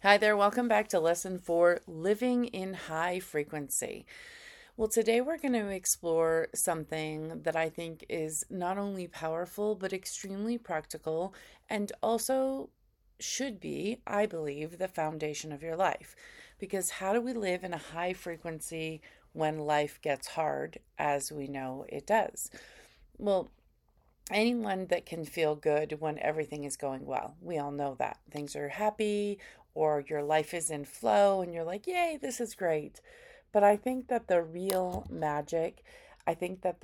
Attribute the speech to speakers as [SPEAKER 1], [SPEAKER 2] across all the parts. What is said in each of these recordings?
[SPEAKER 1] Hi there, welcome back to Lesson 4, Living in High Frequency. Well, today we're going to explore something that I think is not only powerful, but extremely practical and also should be, I believe, the foundation of your life. Because how do we live in a high frequency when life gets hard, as we know it does? Well, anyone that can feel good when everything is going well. We all know that. Things are happy or your life is in flow and you're like, yay, this is great. But I think that the real magic, I think that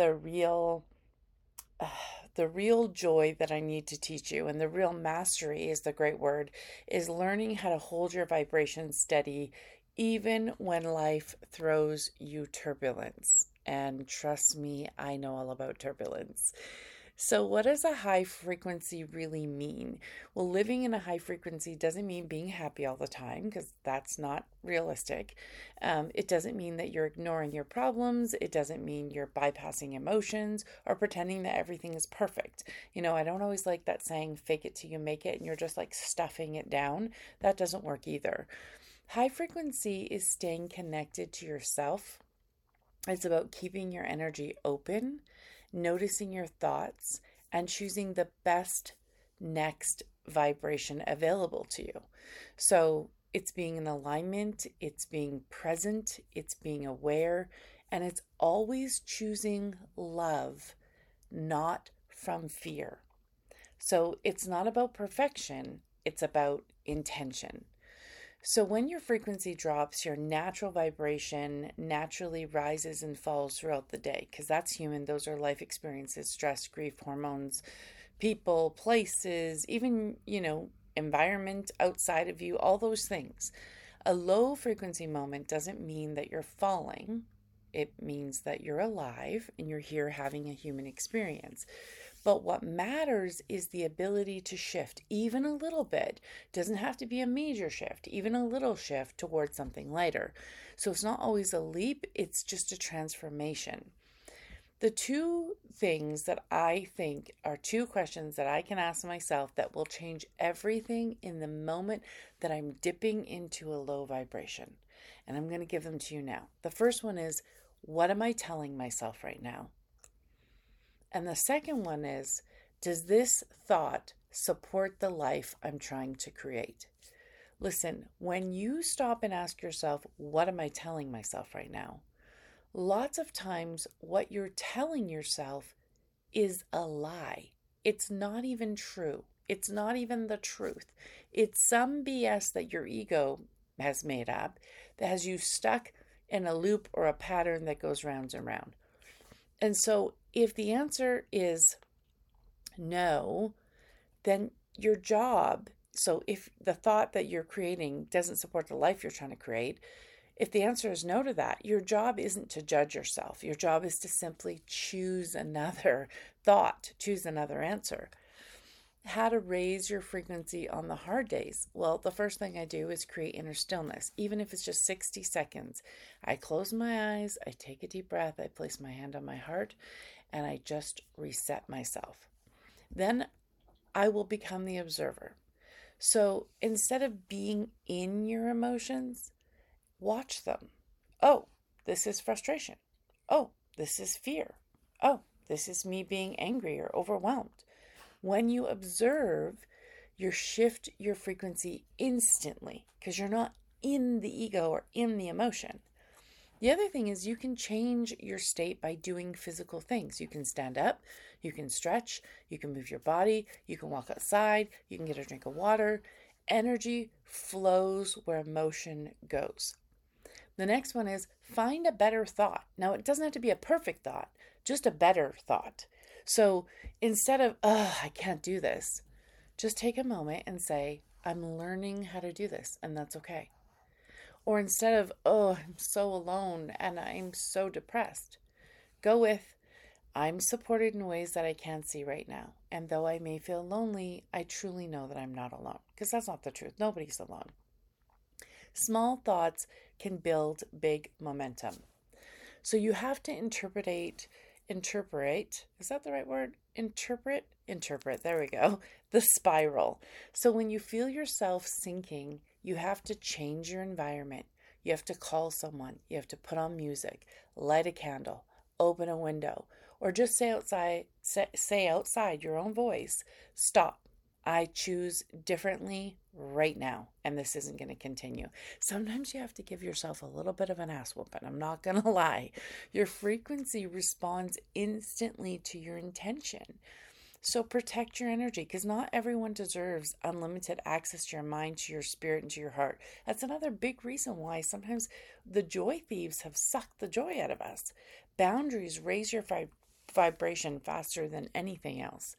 [SPEAKER 1] uh, the real joy that I need to teach you and the real mastery is the great word is learning how to hold your vibration steady even when life throws you turbulence. And trust me, I know all about turbulence. So, what does a high frequency really mean? Well, living in a high frequency doesn't mean being happy all the time because that's not realistic. It doesn't mean that you're ignoring your problems. It doesn't mean you're bypassing emotions or pretending that everything is perfect. I don't always like that saying, fake it till you make it, and you're just like stuffing it down. That doesn't work either. High frequency is staying connected to yourself. It's about keeping your energy open, noticing your thoughts, and choosing the best next vibration available to you. So it's being in alignment, it's being present, it's being aware, and it's always choosing love, not from fear. So it's not about perfection, it's about intention. So, when your frequency drops, your natural vibration naturally rises and falls throughout the day because that's human. Those are life experiences, stress, grief, hormones, people, places, even, environment outside of you, all those things. A low frequency moment doesn't mean that you're falling, it means that you're alive and you're here having a human experience. But what matters is the ability to shift even a little bit. It doesn't have to be a major shift, even a little shift towards something lighter. So it's not always a leap, it's just a transformation. The two things that I think are two questions that I can ask myself that will change everything in the moment that I'm dipping into a low vibration. And I'm going to give them to you now. The first one is, what am I telling myself right now? And the second one is, does this thought support the life I'm trying to create? Listen, when you stop and ask yourself, what am I telling myself right now? Lots of times, what you're telling yourself is a lie. It's not even true. It's not even the truth. It's some BS that your ego has made up that has you stuck in a loop or a pattern that goes round and round. And so, if the answer is no, then your job, so if the thought that you're creating doesn't support the life you're trying to create, if the answer is no to that, your job isn't to judge yourself. Your job is to simply choose another thought, choose another answer. How to raise your frequency on the hard days? Well, the first thing I do is create inner stillness, even if it's just 60 seconds. I close my eyes, I take a deep breath, I place my hand on my heart, and I just reset myself. Then I will become the observer. So instead of being in your emotions, watch them. Oh, this is frustration. Oh, this is fear. Oh, this is me being angry or overwhelmed. When you observe, you shift your frequency instantly because you're not in the ego or in the emotion. The other thing is you can change your state by doing physical things. You can stand up, you can stretch, you can move your body, you can walk outside, you can get a drink of water. Energy flows where emotion goes. The next one is find a better thought. Now, it doesn't have to be a perfect thought, just a better thought. So instead of, I can't do this, just take a moment and say, I'm learning how to do this, and that's okay. Or instead of, I'm so alone and I'm so depressed, go with, I'm supported in ways that I can't see right now. And though I may feel lonely, I truly know that I'm not alone. Because that's not the truth. Nobody's alone. Small thoughts can build big momentum. So you have to interpret, is that the right word? Interpret, there we go, the spiral. So when you feel yourself sinking, You have to change your environment. You have to call someone. You have to put on music, light a candle, open a window, or just say outside your own voice, stop. I choose differently right now, and this isn't going to continue. Sometimes you have to give yourself a little bit of an ass whooping. I'm not going to lie. Your frequency responds instantly to your intention. So protect your energy, because not everyone deserves unlimited access to your mind, to your spirit, and to your heart. That's another big reason why sometimes the joy thieves have sucked the joy out of us. Boundaries raise your vibration faster than anything else.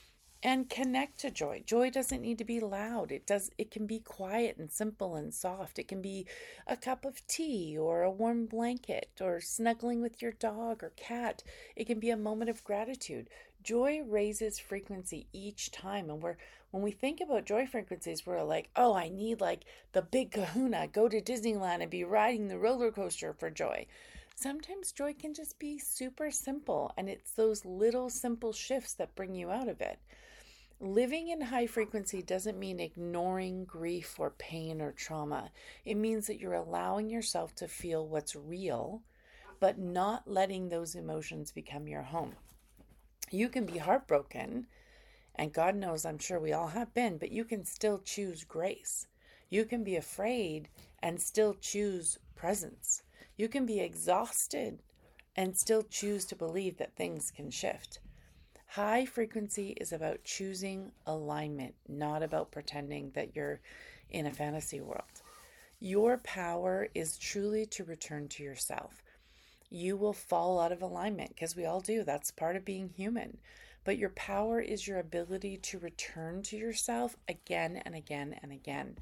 [SPEAKER 1] And connect to joy. Joy doesn't need to be loud. It can be quiet and simple and soft. It can be a cup of tea or a warm blanket or snuggling with your dog or cat. It can be a moment of gratitude. Joy raises frequency each time. And when we think about joy frequencies, we're like, oh, I need like the big kahuna, go to Disneyland and be riding the roller coaster for joy. Sometimes joy can just be super simple, and it's those little simple shifts that bring you out of it. Living in high frequency doesn't mean ignoring grief or pain or trauma. It means that you're allowing yourself to feel what's real, but not letting those emotions become your home. You can be heartbroken, and God knows, I'm sure we all have been, but you can still choose grace. You can be afraid and still choose presence. You can be exhausted and still choose to believe that things can shift. High frequency is about choosing alignment, not about pretending that you're in a fantasy world. Your power is truly to return to yourself. You will fall out of alignment, because we all do. That's part of being human. But your power is your ability to return to yourself again and again and again.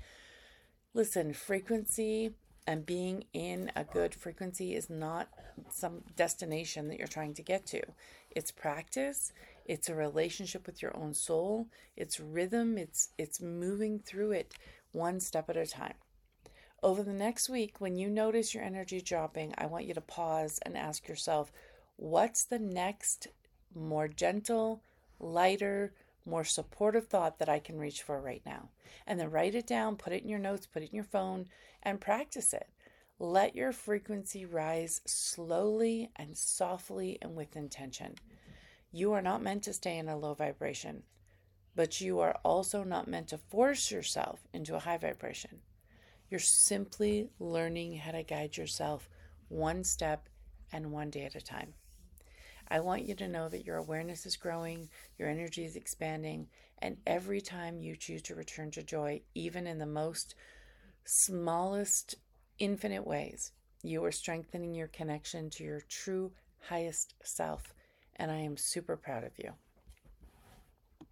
[SPEAKER 1] Listen, frequency and being in a good frequency is not some destination that you're trying to get to. It's practice. It's a relationship with your own soul. It's rhythm. It's moving through it one step at a time. Over the next week, when you notice your energy dropping, I want you to pause and ask yourself, what's the next more gentle, lighter, more supportive thought that I can reach for right now? And then write it down, put it in your notes, put it in your phone, and practice it. Let your frequency rise slowly and softly and with intention. You are not meant to stay in a low vibration, but you are also not meant to force yourself into a high vibration. You're simply learning how to guide yourself one step and one day at a time. I want you to know that your awareness is growing, your energy is expanding, and every time you choose to return to joy, even in the most smallest, infinite ways, you are strengthening your connection to your true highest self, and I am super proud of you.